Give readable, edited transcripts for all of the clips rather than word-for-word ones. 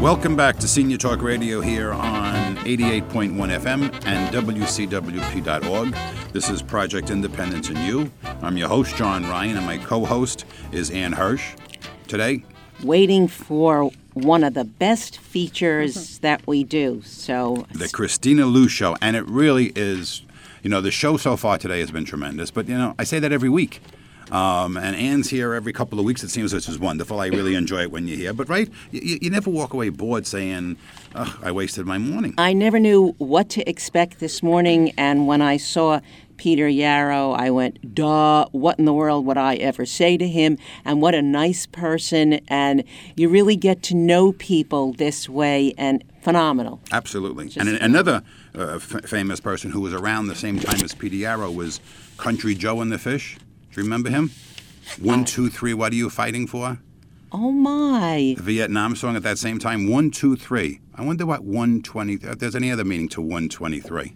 Welcome back to Senior Talk Radio here on 88.1 FM and WCWP.org. This is Project Independence and You. I'm your host, John Ryan, and my co-host is Ann Hirsch. Today, waiting for one of the best features that we do. So the Christina Lou Show, and it really is, the show so far today has been tremendous, but, I say that every week. And Ann's here every couple of weeks, it seems, which is wonderful. I really enjoy it when you're here. But, right, you never walk away bored saying, I wasted my morning. I never knew what to expect this morning, and when I saw Peter Yarrow, I went, duh, what in the world would I ever say to him? And what a nice person, and you really get to know people this way, and phenomenal. Absolutely. And another famous person who was around the same time as Peter Yarrow was Country Joe and the Fish. Do you remember him? 1, 2, 3, what are you fighting for? Oh, my. The Vietnam song at that same time, 1, 2, 3. I wonder what 120, if there's any other meaning to 123.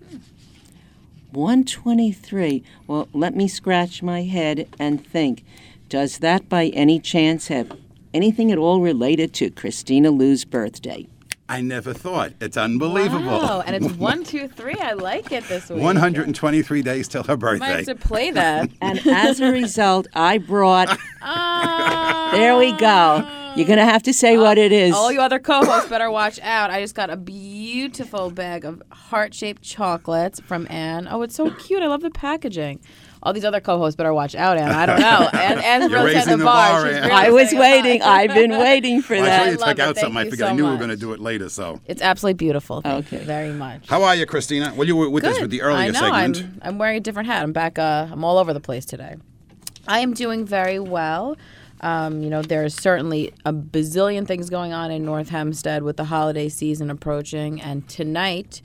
123. Well, let me scratch my head and think. Does that by any chance have anything at all related to Christina Lou's birthday? I never thought. It's unbelievable. Wow, and it's 1, 2, 3. I like it this week. 123 days till her birthday. Might have to play that. And as a result, I brought... There we go. You're going to have to say what it is. All you other co-hosts better watch out. I just got a beautiful bag of heart-shaped chocolates from Ann. Oh, it's so cute. I love the packaging. All these other co-hosts better watch out, Ann. I don't know. Ann's really setting the bar. Really I was waiting. I've been waiting for that. I took out something. I figured I knew we were going to do it later. So it's absolutely beautiful. Thank you very much. How are you, Christina? Well, you were with us with the earlier segment. I'm wearing a different hat. I'm back. I'm all over the place today. I am doing very well. There's certainly a bazillion things going on in North Hempstead with the holiday season approaching. And tonight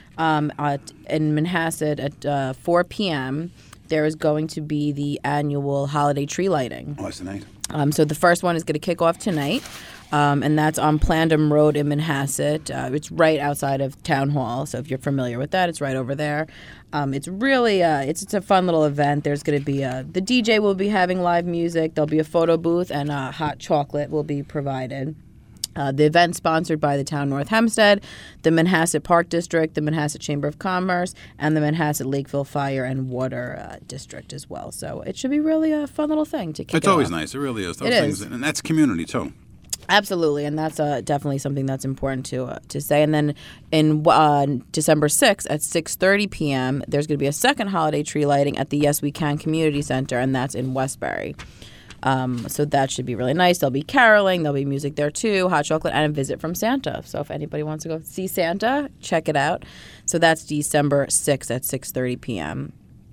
in Manhasset at 4 p.m., there is going to be the annual holiday tree lighting. Oh, it's tonight. So the first one is going to kick off tonight, and that's on Plandom Road in Manhasset. It's right outside of Town Hall, so if you're familiar with that, it's right over there. It's really it's a fun little event. There's going to be the DJ will be having live music. There'll be a photo booth, and hot chocolate will be provided. The event sponsored by the town North Hempstead, the Manhasset Park District, the Manhasset Chamber of Commerce, and the Manhasset Lakeville Fire and Water District as well. So it should be really a fun little thing to kick It's always nice. It really is. Those things, and that's community too. Absolutely, and that's definitely something that's important to say. And then in December 6th at 6:30 p.m., there's going to be a second holiday tree lighting at the Yes We Can Community Center, and that's in Westbury. So that should be really nice. There'll be caroling. There'll be music there, too, hot chocolate, and a visit from Santa. So if anybody wants to go see Santa, check it out. So that's December 6th at 6:30 p.m.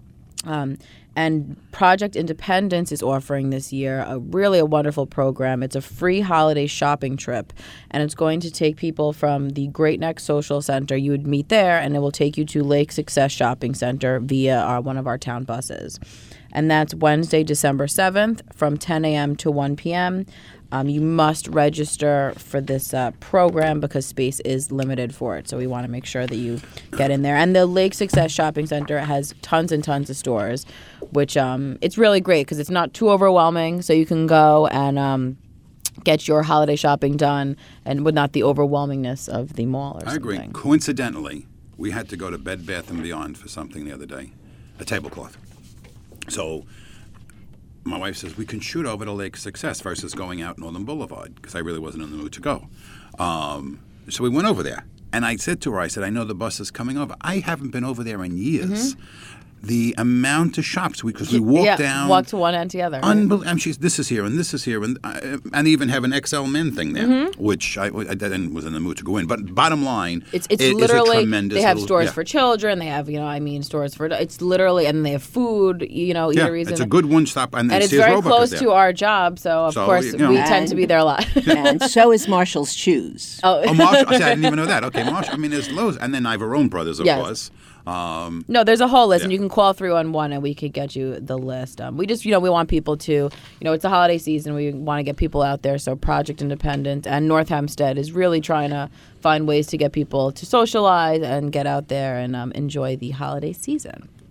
And Project Independence is offering this year a wonderful program. It's a free holiday shopping trip, and it's going to take people from the Great Neck Social Center. You would meet there, and it will take you to Lake Success Shopping Center via one of our town buses. And that's Wednesday, December 7th from 10 a.m. to 1 p.m. You must register for this program because space is limited for it. So we want to make sure that you get in there. And the Lake Success Shopping Center has tons and tons of stores, which it's really great because it's not too overwhelming. So you can go and get your holiday shopping done and with not the overwhelmingness of the mall or something. I agree. Coincidentally, we had to go to Bed Bath & Beyond for something the other day, a tablecloth. So my wife says, we can shoot over to Lake Success versus going out Northern Boulevard because I really wasn't in the mood to go. So we went over there. And I said to her, I know the bus is coming over. I haven't been over there in years. Mm-hmm. The amount of shops because we walked down. Walk to one end together. Unbelievable. This is here and this is here. And they even have an XL men thing there, which I didn't was in the mood to go in. But bottom line, it's literally, is a tremendous they have stores for children. They have, stores for, it's literally, and they have food, eateries. It's a good one-stop. And it's very close to our job. So, of course, we tend to be there a lot. And so is Marshall's Shoes. Oh, Marshall. I didn't even know that. Okay, Marshall. There's loads. And then Ivorone Brothers, of course. No, there's a whole list, and you can call 311 and we could get you the list. We just, we want people to, it's a holiday season. We want to get people out there. So Project Independent and North Hempstead is really trying to find ways to get people to socialize and get out there and enjoy the holiday season.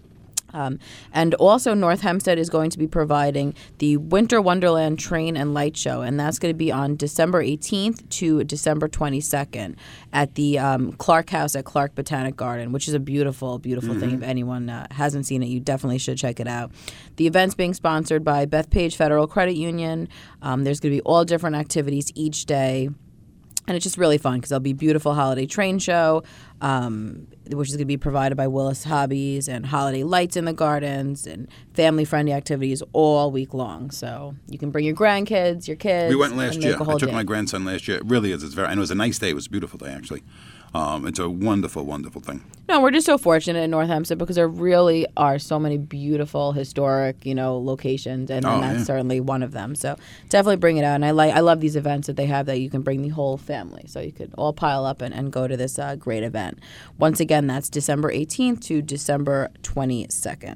And also North Hempstead is going to be providing the Winter Wonderland Train and Light Show, and that's going to be on December 18th to December 22nd at the Clark House at Clark Botanic Garden, which is a beautiful, beautiful thing. If anyone hasn't seen it, you definitely should check it out. The event's being sponsored by Bethpage Federal Credit Union. There's going to be all different activities each day. And it's just really fun because there'll be a beautiful holiday train show, which is going to be provided by Willis Hobbies, and holiday lights in the gardens and family-friendly activities all week long. So you can bring your grandkids, your kids. We went last year. I took day. my grandson last year. It really is. And it was a nice day. It was a beautiful day, actually. It's a wonderful, wonderful thing. No, we're just so fortunate in North Hempstead because there really are so many beautiful historic, locations, and that's certainly one of them. So definitely bring it out. And I love these events that they have that you can bring the whole family. So you could all pile up and go to this great event. Once again, that's December 18th to December 22nd.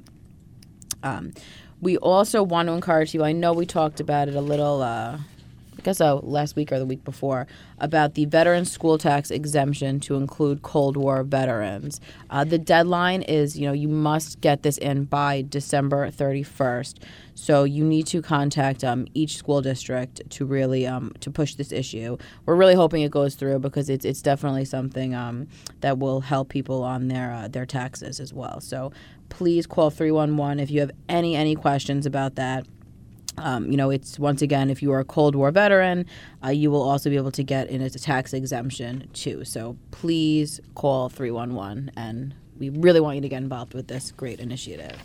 We also want to encourage you. I know we talked about it a little. Last week or the week before, about the veteran school tax exemption to include Cold War veterans. The deadline is, you must get this in by December 31st. So you need to contact each school district to really to push this issue. We're really hoping it goes through because it's definitely something that will help people on their taxes as well. So please call 311 if you have any questions about that. It's once again, if you are a Cold War veteran, you will also be able to get in a tax exemption too. So please call 311, and we really want you to get involved with this great initiative.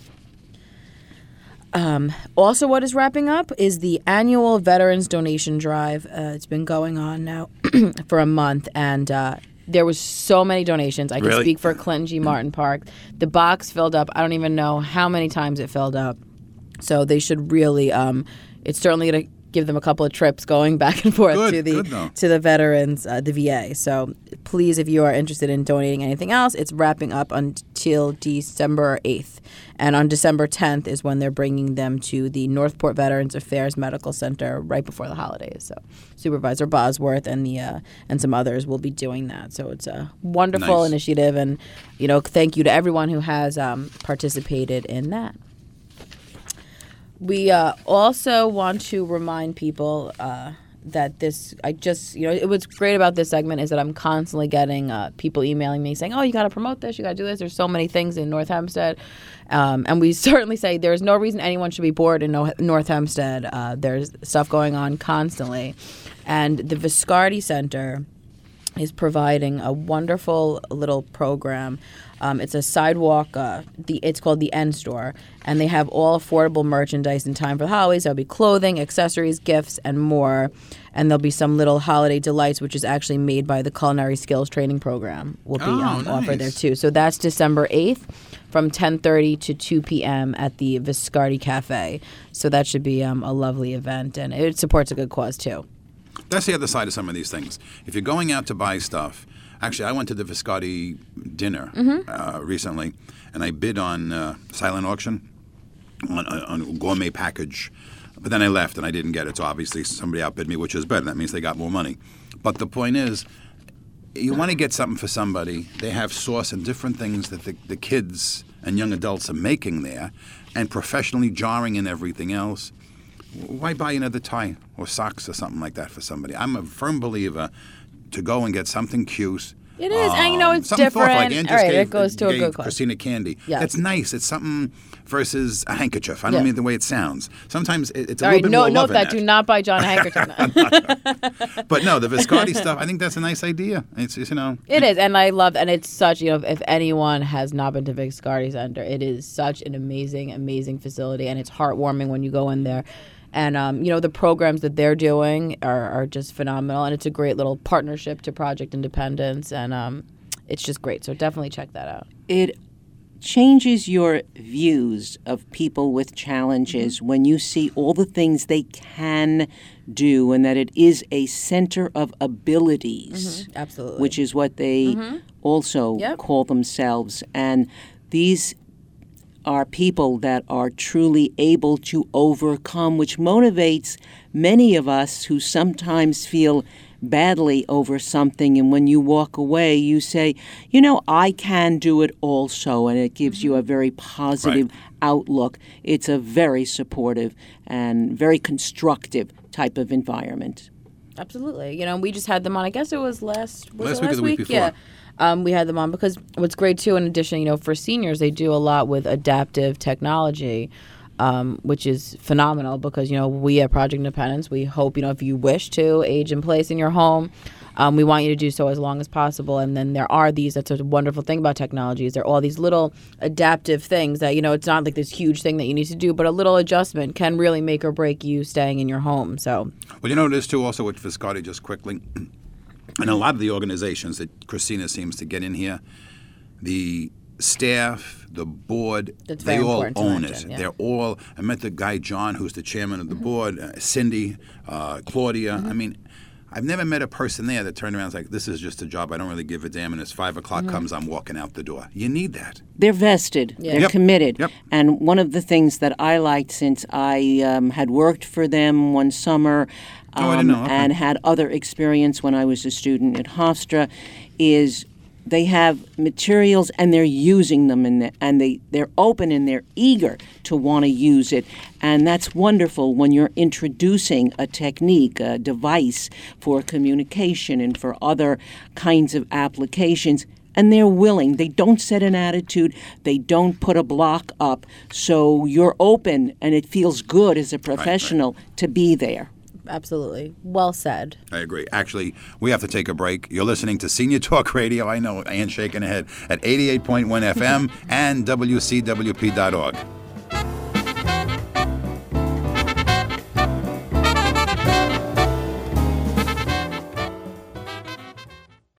Also, what is wrapping up is the annual Veterans Donation Drive. It's been going on now for a month, and there was so many donations. I can speak for Clinton G. Martin Park. The box filled up. I don't even know how many times it filled up. So they should really, it's certainly going to give them a couple of trips going back and forth to the veterans, the VA. So please, if you are interested in donating anything else, it's wrapping up until December 8th. And on December 10th is when they're bringing them to the Northport Veterans Affairs Medical Center right before the holidays. So Supervisor Bosworth and some others will be doing that. So it's a wonderful initiative. And, thank you to everyone who has participated in that. We also want to remind people that it what's great about this segment is that I'm constantly getting people emailing me saying, oh, you got to promote this, you got to do this. There's so many things in North Hempstead. And we certainly say there's no reason anyone should be bored in North Hempstead. There's stuff going on constantly. And the Viscardi Center is providing a wonderful little program. It's a sidewalk. It's called the N Store, and they have all affordable merchandise in time for the holidays. There'll be clothing, accessories, gifts, and more. And there'll be some little holiday delights, which is actually made by the Culinary Skills Training Program. Will be offered there too. So that's December 8th from 10:30 to 2 p.m. at the Viscardi Cafe. So that should be a lovely event, and it supports a good cause too. That's the other side of some of these things. If you're going out to buy stuff, actually, I went to the Viscardi dinner recently, and I bid on silent auction on a gourmet package. But then I left, and I didn't get it. So obviously somebody outbid me, which is better. That means they got more money. But the point is, you want to get something for somebody. They have sauce and different things that the kids and young adults are making there, and professionally jarring and everything else. Why buy another tie or socks or something like that for somebody? I'm a firm believer to go and get something cute. It is, and it's something different. Thoughtful, like Ann just it goes to a good cause. Christina candy. Yes. That's nice. It's something versus a handkerchief. I don't mean the way it sounds. Sometimes it's a All little bit more note love in that. Do not buy John a handkerchief. But no, the Viscardi stuff, I think that's a nice idea. It's It is, and I love, and it's such, if anyone has not been to Viscardi Center, it is such an amazing, amazing facility, and it's heartwarming when you go in there. And, the programs that they're doing are just phenomenal. And it's a great little partnership to Project Independence. And it's just great. So definitely check that out. It changes your views of people with challenges when you see all the things they can do and that it is a center of abilities. Absolutely. Which is what they also call themselves. And these are people that are truly able to overcome, which motivates many of us who sometimes feel badly over something, and when you walk away you say, I can do it also, and it gives you a very positive outlook. It's a very supportive and very constructive type of environment. Absolutely. We just had them on, I guess it was last week or the week before. Yeah. We had them on because what's great too, in addition, for seniors, they do a lot with adaptive technology, which is phenomenal because, we at Project Independence, we hope, if you wish to age in place in your home, we want you to do so as long as possible. And then there are that's a wonderful thing about technology is there are all these little adaptive things that, it's not like this huge thing that you need to do, but a little adjustment can really make or break you staying in your home. So, well, it is too also with Viscardi, just quickly, and a lot of the organizations that Christina seems to get in here, the staff, the board, they all own it. Yeah. They're all, I met the guy, John, who's the chairman of the board, Cindy, Claudia. I mean, I've never met a person there that turned around and was like, this is just a job. I don't really give a damn. And as 5 o'clock comes, I'm walking out the door. You need that. They're vested. Yeah. They're committed. Yep. And one of the things that I liked, since I had worked for them one summer I didn't know. Okay. and had other experience when I was a student at Hofstra, is they have materials and they're using them, and they're open and they're eager to want to use it. And that's wonderful when you're introducing a technique, a device for communication and for other kinds of applications. And they're willing. They don't set an attitude. They don't put a block up. So you're open, and it feels good as a professional to be there. Absolutely. Well said. I agree. Actually, we have to take a break. You're listening to Senior Talk Radio. I know, Anne's shaking her head, at 88.1 FM and WCWP.org.